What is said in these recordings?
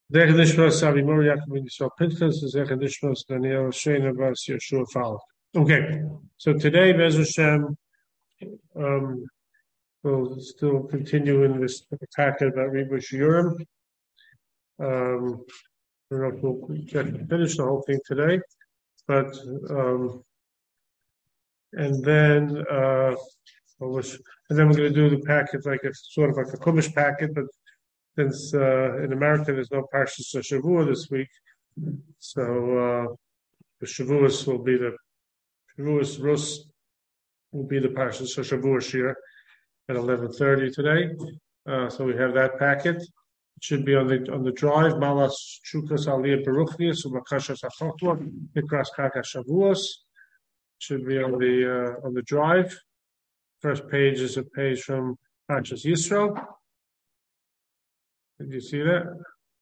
Zecher Nishmas Avi Mori Yaakov Ben Yisrael Pinchas, Zecher Nishmas Daniel Shena Bas Yeshua Fal. Okay, so today, Bez Hashem, we'll still continue in this packet about Ribush Urim. I don't know if we'll get to finish the whole thing today, but and then we're going to do the packet like it's sort of like a Chumash packet, but since in America there's no Parshas Shavua this week, so the Shavuos will be the Shavuos Rus will be the Parshas Shavua Shir at 11:30 today. So we have that packet. It should be on the drive. Malas Chukas Aliyah Baruchnius Umakashas Achotwa Nikras Kaka Shavuos should be on the drive. First page is a page from Parshas Yisro. Did you see that?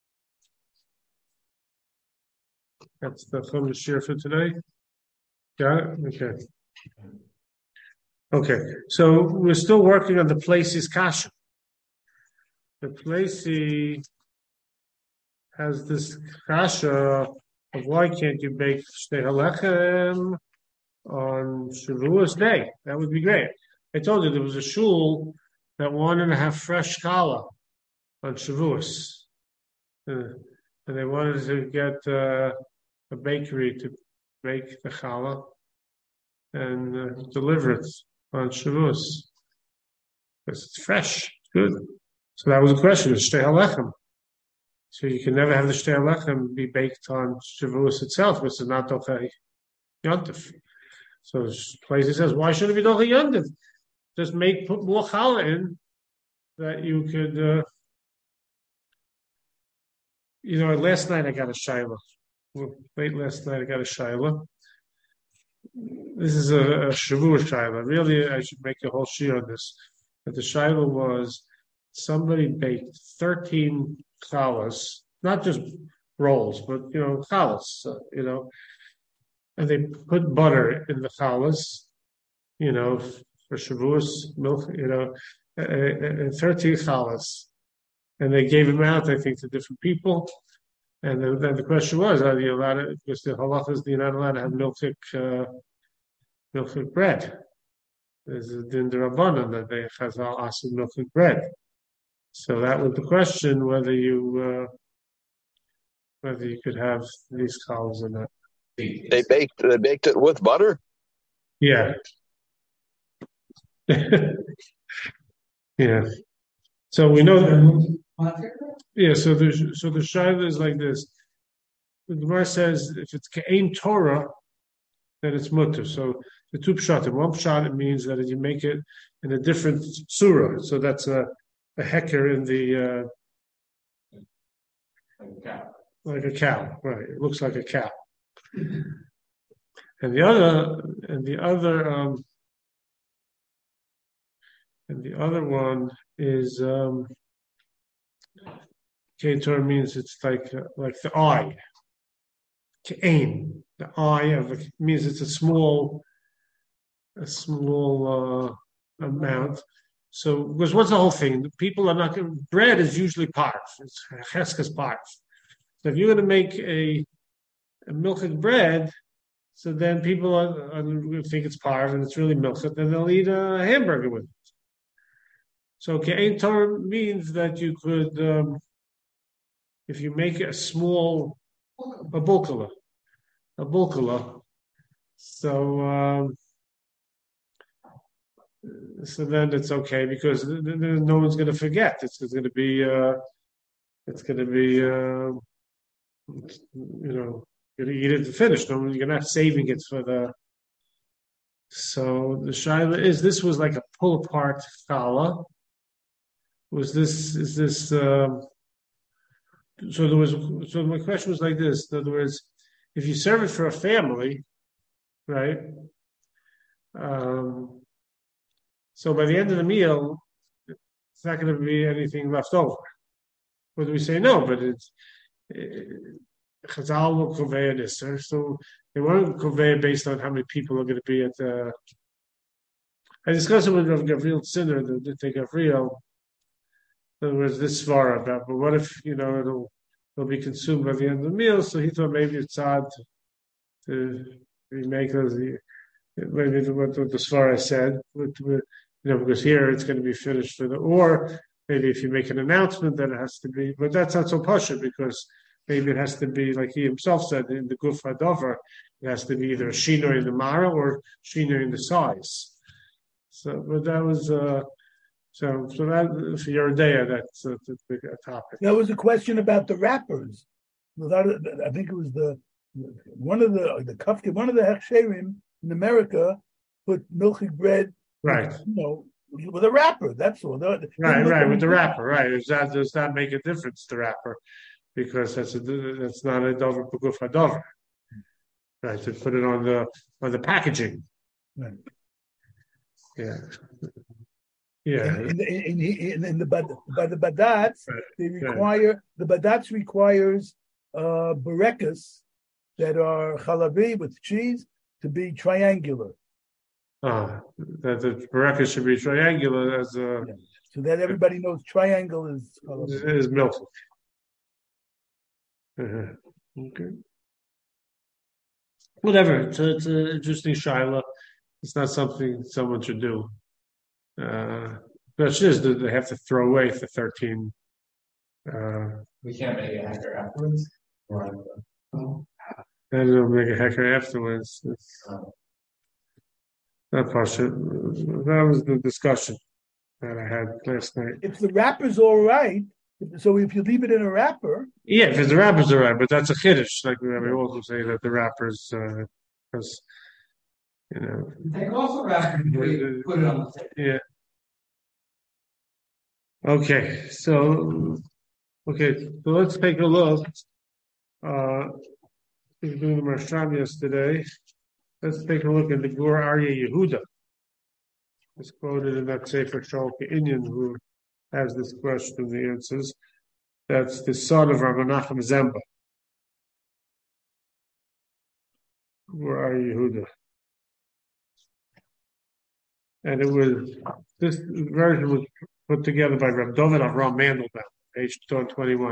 That's the Chumash Shir for today. Got it? Okay. Okay. So we're still working on the Places Kasha. The Placey has this Kasha of why can't you bake Shtei Halechem on Shavuos Day? That would be great. I told you there was a shul that wanted to have fresh challah on Shavuos. And they wanted to get a bakery to bake the challah and deliver it on Shavuos. Because it's fresh, it's good. So that was the question, it's Shtei Halechem. So you can never have the Shtei Halechem be baked on Shavuos itself, which is not Dochei Yontif. So the place says, why shouldn't it be Dochei Yontif? Just put more challah in that you could, last night I got a shayla. Late last night I got a shayla. This is a Shavuot shayla. Really, I should make a whole shir on this. But the shayla was somebody baked 13 challahs, not just rolls, but challahs, and they put butter in the challahs, for Shavuos milk, 13 challahs. And they gave them out, I think, to different people. And then the question was, are you allowed to, because the halacha is you're not allowed to have milk bread. There's a din d'Rabbanan that they chazal ask milk bread. So that was the question, whether you could have these cows or not. They baked it with butter? Yeah. Yeah. So we know that. Yeah, so the shayla is like this. The Gemara says if it's ke'ein Torah, then it's mutter. So the two pshatim. One pshat, it means that you make it in a different surah. So that's a heker in the like a cow, right? It looks like a cow. And the other one is Ketor means it's like the eye. Ke'ain, the eye of it means it's a small amount. So, because what's the whole thing? People are not going. Bread is usually parv. It's cheskas parv. So if you're going to make a milchik bread, so then people are going to think it's parv and it's really milchik, then they'll eat a hamburger with it. So ke'ein Torah means that you could, if you make a bulkala, so then it's okay because no one's going to forget. It's going to be, you're going to eat it to finish. You're not saving it for the. So the shayla is this was like a pull apart challah. So my question was like this. In other words, if you serve it for a family, right? So by the end of the meal, it's not going to be anything left over. Or do we say no? But it's Chazal will convey an Isser, so they won't convey based on how many people are going to be at the. I discussed it with Rav Gavriel Sinner, the Gavriel. In other words, this svara about, but what if will be consumed by the end of the meal. So he thought maybe it's odd to make those. Maybe what the Svara said, because here it's going to be finished for or maybe if you make an announcement that it has to be, but that's not so pasha because maybe it has to be like he himself said in the Guf Hadover, it has to be either a shino in the mara or shino in the size. So, but that was so that for your day, that's a big topic. There was a question about the wrappers. I think it was one of the hechsherim in America put milky bread, right? With a wrapper. That's all. Right, with the wrapper. Right? Does that make a difference? The wrapper, because that's not a dover b'guf hadover. Right, to put it on the packaging. Right. Yeah. Yeah. In the badats, they require the badats requires barekas that are chalavi with cheese to be triangular. That the barekas should be triangular as a. Yeah. So that everybody knows triangle is milk. Okay. Whatever. It's an interesting shaila. It's not something someone should do. But it's just that they have to throw away the 13. We can't make a hacker afterwards. And they'll make a hacker afterwards. That was the discussion that I had last night. If the wrapper's all right, so if you leave it in a wrapper. Yeah, if the wrapper's all right, but that's a chiddush. Like we also say that the wrapper's because take off the wrapper and put it on the table. Yeah. Okay, so let's take a look. We were doing the Marsham yesterday. Let's take a look at the Gur Aryeh Yehuda. It's quoted in that Sefer Shalke Inyan, who has this question, the answers. That's the son of Rabbi Menachem Zemba. Gur Aryeh Yehuda. And this version was put together by Reb David Avram Mandelbaum, page 221.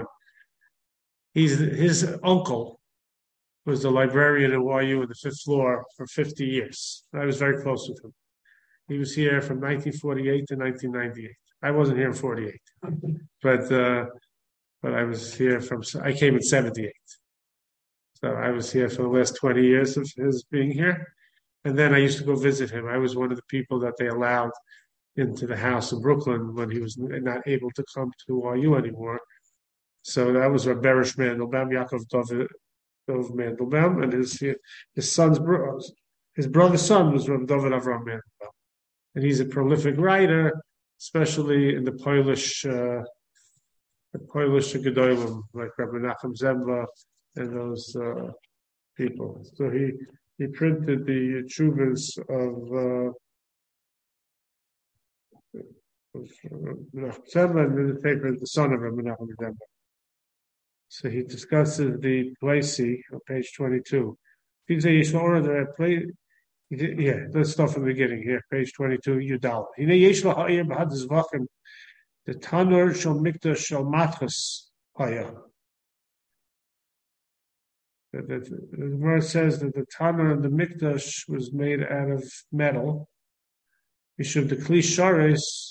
His uncle was the librarian at YU on the 5th floor for 50 years. I was very close with him. He was here from 1948 to 1998. I wasn't here in 48, but I was here I came in 78. So I was here for the last 20 years of his being here. And then I used to go visit him. I was one of the people that they allowed into the house in Brooklyn when he was not able to come to YU anymore. So that was Reb Beresh Mandelbaum, Yaakov Dov Mandelbaum, and his brother's son was Reb David Avram Mandelbaum. And he's a prolific writer, especially in the Polish Gedolim, like Rabbi Menachem Zemba and those people. So he printed the Chuvas of Menachem Zemba and the paper the son of Rabbi Menachem Zemba. So he discusses the Placy on page 22. Let's start from the beginning here, page 22, Yudal. The Tanur Shal Mikdash Shal Matchas Haya. The verse says that the Tanur and the Mikdash was made out of metal. Mishum the Kli Sharis,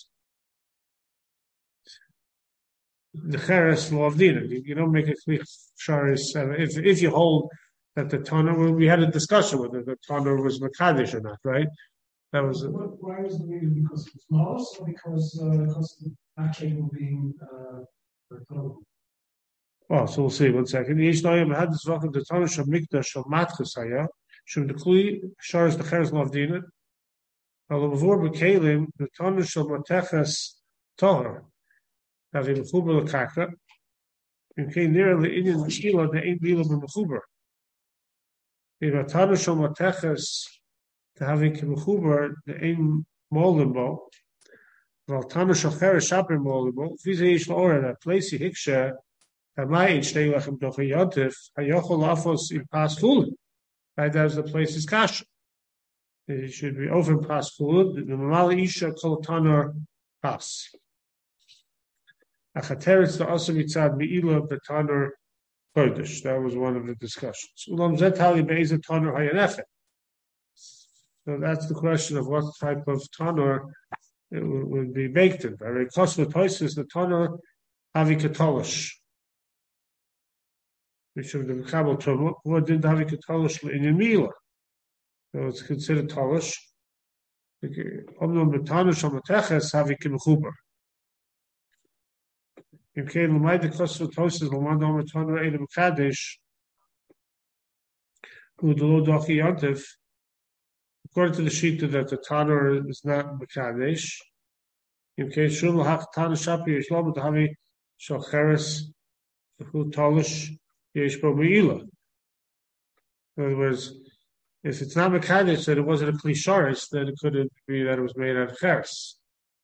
the Cheres Lovdina. You don't make a Kli Sharis. If you hold that the Tanur, we had a discussion whether the Tanur was Makadish or not, right? That was. Why was the reason? Because it was Mos, or because not capable of being Oh, so we'll see. 1 second. Yesh Noyam had this welcome to Tanur Shal Mikdash Shal Matchas Haya. Shum the Kli Sharis the Cheres Lovdina. Al before Bekalim the Tanur Shal Matechas Tahar. Have a Mechuber Lekaka. In came near the Indian Meshila, the ain't Bila B'Mechuber. If a Tanur Shal Matechas to having Mechuber, the ain't Molimbo. Well, Tanur Shal Cheres Shaper Molimbo. If he's a Yish Laura, that place he hiksha. Right, that's the place is kasha. It should be over pas food. The mamali isha kol tanur pas. Achateretz the also mitzad meila the tanur Kodesh. That was one of the discussions. Ulam zet hali be'ezet tanur hayanefet. So that's the question of what type of tanur it would be baked in. Very costly places, the tanur havi katolish. Which of the Kabbalah term, what did havi katolish in Yemila? So it's considered tolish. Omnum betanush amateches havi kimchuber. In case Lamai the costly places, Lamad Omer tanur edem kadesh, udelo dochi yantiv. According to the Shita that the tanur is not mekadesh. In case Shul Hak Tanur Shapi Yishlom the Havi Shalcheres who Tolish Yeshbo Meila. In other words, if it's not mekadesh, that it wasn't a klisharis, then it couldn't be that it was made out of cheres.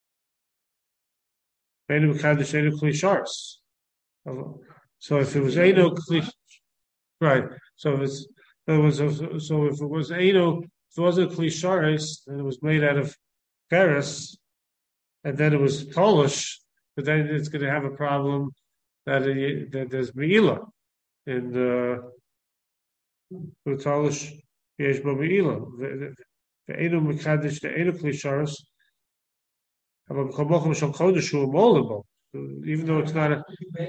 Einu mekadesh, einu klisharis. So if it was einu klish, right? So if it's so if it was einu. If it wasn't klisharis, then it was made out of cheres, and then it was polish, but then it's going to have a problem that there's meila in the polish yesh bo meila. The enu mekadesh, the enu klisharis, even though it's not a.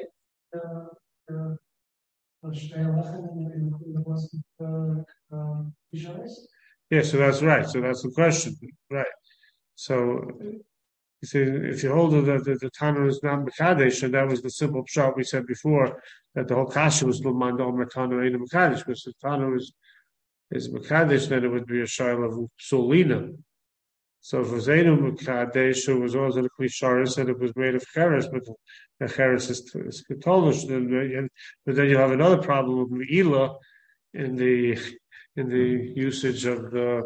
Yeah, so that's right. So that's the question, right? So, if you hold that the tanur is not mekadesh, and that was the simple shot we said before, that the whole kasha was l'man omer tanur ain't mekadesh, because the tanur is mekadesh, then it would be a shaila of solina. So if it was einu mekadesh, it was also the klisharis, and it was made of cheres, but the cheres is ketolish, but then you have another problem of meila in the usage of the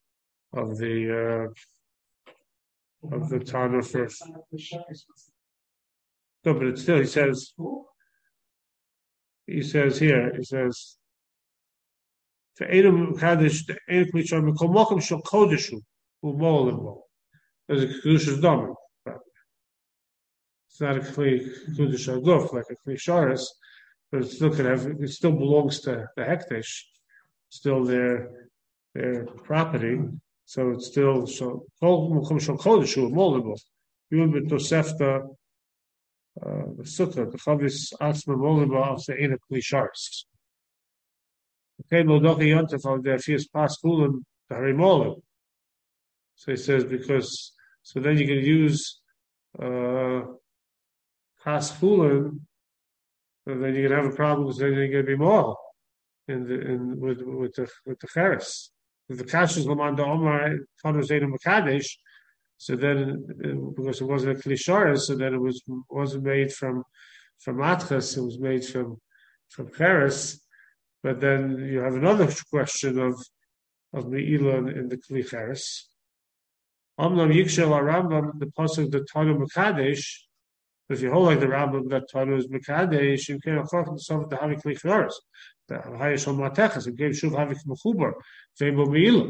tanur for. No, but it's still, he says here, for Edom Kaddish, the Edom Klishar, Mikol Mokum Shal Kodeshu, Umolimbo. There's a Kedusha's Domin. It's not a Kedush Aguf, like a Klisharis, but it still it still belongs to the Hekdesh, still their property. So it's still so Kol Mokum Shal Kodeshu, Umolimbo. You would be Tosefta, the Sukkah, the Chavis Atzma Molimbo of the Edom Klisharis. Okay, Modoki Yontef of the Fias Paskulim, the Harimolim. So he says, because, so then you can use Paskulim, and then you're going to have a problem because then you're going to be more with the Cheres. If the Kash is Lamanda Omar, Tanur Zayna Makadesh, so then, because it wasn't a Klisharis, so then it wasn't made from Atchas, it was made from Cheres. But then you have another question of Meila in the Kli Cheres. Amnam Yikshel Rambam, the pasuk the Tanur Mekadesh. If you hold like the Rambam that Tanur is Mekadesh, you can't afford to solve the Havik Kli Cheres. The Hayesh on Matechas, it gave Shuv Havik Mechubar, Vebo Meila.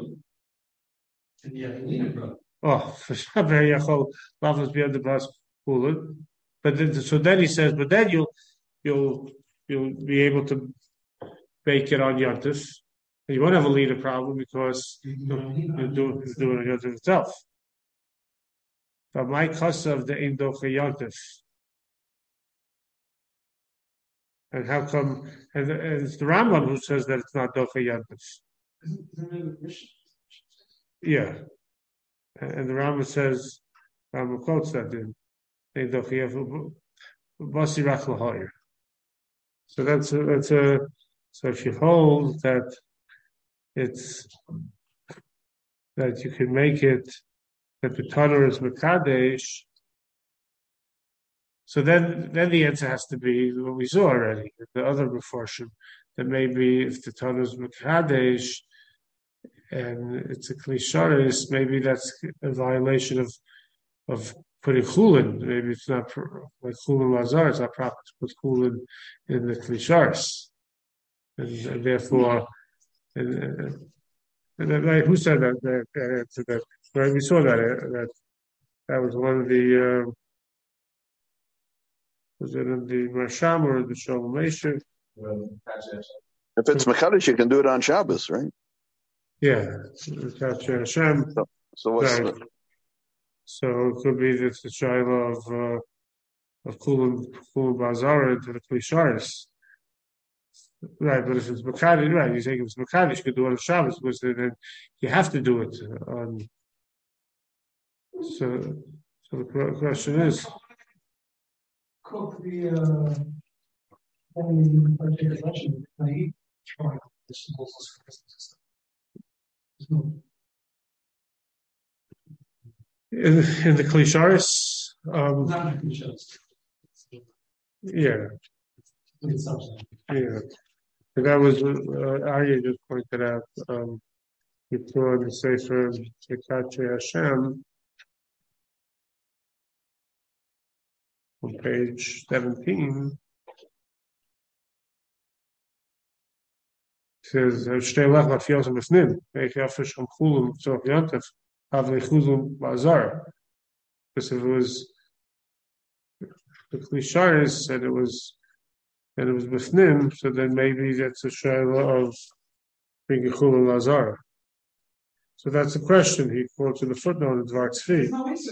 Oh, for sure, very Yachol Lavas beyond the Bas Kulut. But then, so then he says, but then you'll be able to bake it on Yontif. You won't have a leader problem because you're doing it on Yontif itself. But my cost of the Indocha Yontif. And how come? And it's the Rambam who says that it's not Docha Yontif. Yeah. And the Rambam says, Rambam quotes that in Docha Yontif, Basi Rach Lahoyer. So that's a. So if you hold that that you can make it that the Tanur is Mekadesh, so then the answer has to be what we saw already, the other Meforshim, that maybe if the Tanur is Mekadesh and it's a Klisharis, maybe that's a violation of putting Chulin. Maybe it's not like Chulin Lazar, it's not proper to put Chulin in the Klisharis. And therefore, and who said that? That right? We saw that was one of the was it in the Marsham or the Shalom Mesher? If it's Mekadosh, you can do it on Shabbos, right? Yeah, Kacha Hashem. So what's Right. So it could be that the Shaila of Kulam Bazara to the Klisharis. Right, but if it's Makadish, right, you say if it's Makadish, you could do it on Shabbos, because then you have to do it on. So the question is. Cook the election, they try this In the Klisharis, not just yeah. And that was Arya just pointed out before the Sefer Shekache Hashem on page 17. Says Shteilach Lafiyos Mefnim, Eichafish Hamchulum Tzorach Yantef, Havli Chulum Bazar. Because if it was the Klisharis said it was Mefnim, so then maybe that's a Shaila of bringing Chulum Lazar. So that's the question. He quotes in the footnote of Dvar Tzvi.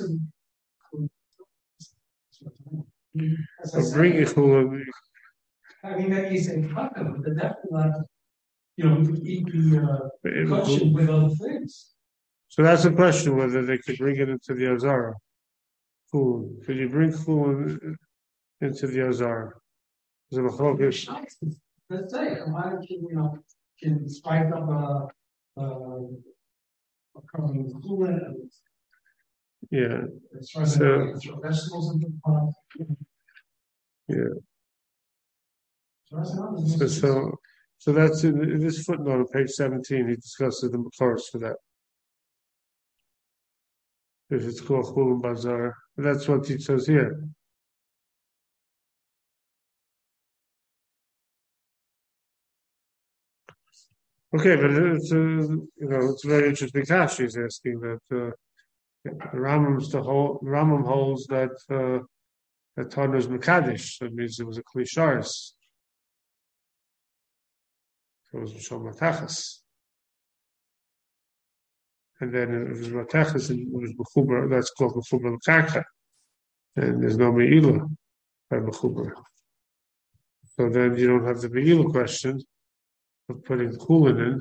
Bringing Chulum. I mean, that is a problem, but that's not, you eat the question with other things. So that's the question, whether they could bring it into the Azara. Cool. Could you bring Chulum into the Azara? Let's say, why don't you, can spike up a coolant. Yeah. So vegetables into the pot. Yeah. So that's in this footnote on page 17. He discusses the Makaros for that. If it's called Chulum Bazar, that's what he says here. Okay, but it's it's a very interesting question. He's asking that Rambam holds that that Tana is Mekadesh. That means it was a Klisharis. So it was Mishal Matachas. And then if it was Matachas, it was Mechuber. That's called Mechuber L'Karka. And there's no Me'ilah by Mechuber. So then you don't have the Me'ilah question of putting Chulin in.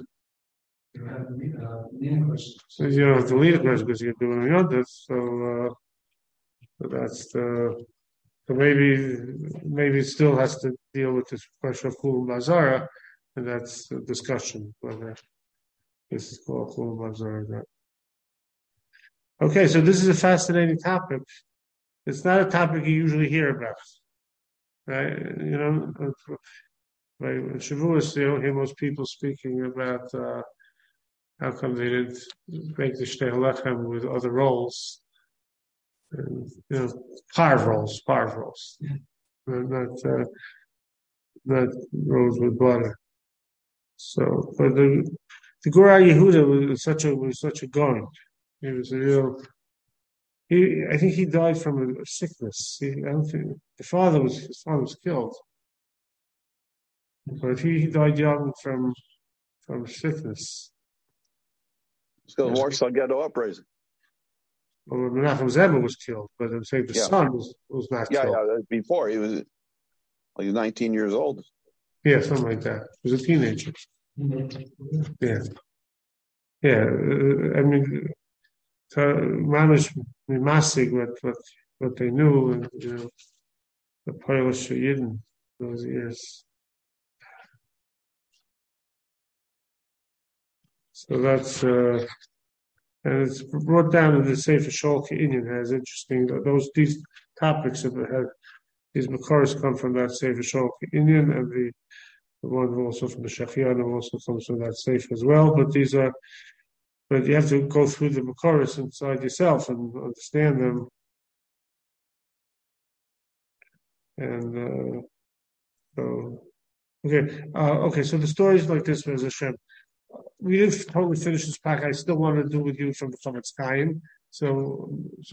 So you don't have to lead a question because you're doing a yontif. So that's the. So maybe it still has to deal with this question of Chulum Bazara, and that's the discussion whether this is called Chulum Bazara or not. Okay, so this is a fascinating topic. It's not a topic you usually hear about, right? Right? In Shavuos, you don't hear most people speaking about how come they didn't make the Shtei Halechem with other rolls. And, parv rolls, not rolls with butter. So, but the Gura Yehuda was such a gun. He was a real. I think he died from a sickness. I don't think his father was killed, but he died young from sickness. So Warsaw Ghetto Uprising. Well, Menachem Zeba was killed, but I'm saying the son was not killed. Yeah, before he was 19 years old. Yeah, something like that. He was a teenager. Yeah. I mean, managed Masig what they knew, and the Polish Yidden those years. So that's. And it's brought down in the Sefer Sholke Inyan has interesting these topics that have these Makaros come from that Sefer Sholke Inyan, and the one also from the Shechianu also comes from that Sefer as well. But you have to go through the Makaros inside yourself and understand them. And okay. So the stories like this was Hashem. We didn't totally finish this pack. I still want to do with you from the Chavetz Chaim. So